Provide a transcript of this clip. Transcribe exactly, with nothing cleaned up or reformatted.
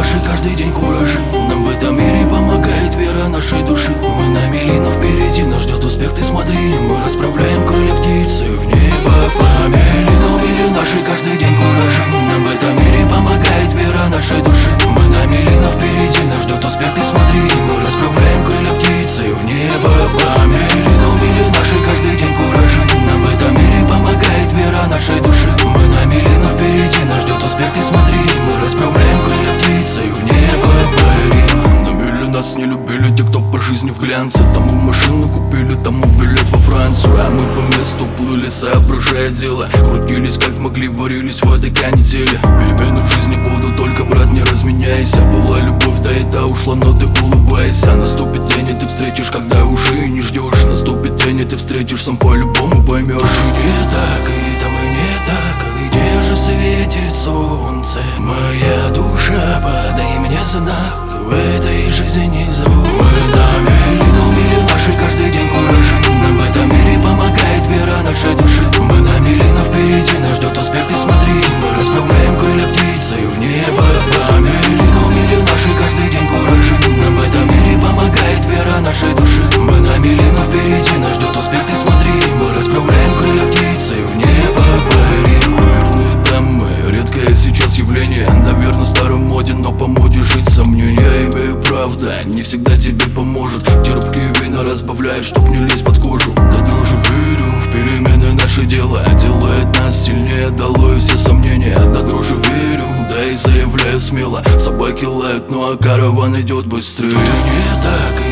наши каждый день кураж. Нам в этом мире помогает вера нашей души. Мы на мили, но впереди нас ждет успех, ты смотри. Мы расправляем крылья птицы в небо. По мили, но мили наши каждый день кураж. Нам в этом мире помогает вера нашей души. Мы на мили, но впереди нас ждет успех, ты смотри. Мы расправляем крылья птицы в небо. По мили, но мили наши каждый день кураж. Нам в этом мире помогает вера нашей души. Мы на мили, но впереди нас ждет успех, ты смотри. Мы расправляем крылья птицы в небо парим. На мили нас не любили те, кто по жизни в глянце. Тому машину купили, тому билет во Францию. А мы по месту плыли, соображая дело. Крутились как могли, варились в этой канители. Перемены в жизни будут, только, брат, не разменяйся. Была любовь, да и та ушла, но ты улыбайся. Наступит день, и ты встретишь, когда уже и не ждешь. Наступит день, и ты встретишь, сам по-любому поймешь. И не так, и там и не так. Где же светит солнце? Моя душа, подай мне знак. В этой жизни зовут. Мы на мили, но мили наши каждый день кураж. Нам в этом мире помогает вера нашей души. Мы на мили, но впереди нас ждет успех, ты смотри. Мы расправляем крылья птицы в небо. По мили, но мили наши каждый день кураж. Нам в этом мире помогает вера нашей души. Мы на мили, но впереди нас ждет успех, ты смотри. Мы расправляем крылья птицы в небо парим. Верные дамы, редкое сейчас явление. Наверное, старом моде, но по моде жить сомнения имею, правда, не всегда тебе поможет. Терпкие вина разбавляют, чтоб не лезть под кожу. Да, друже, верю в перемены, наше дело делает нас сильнее, долой все сомнения. Да, друже, верю, да и заявляю смело. Собаки лают, ну а караван идет быстрее. Тут и не так,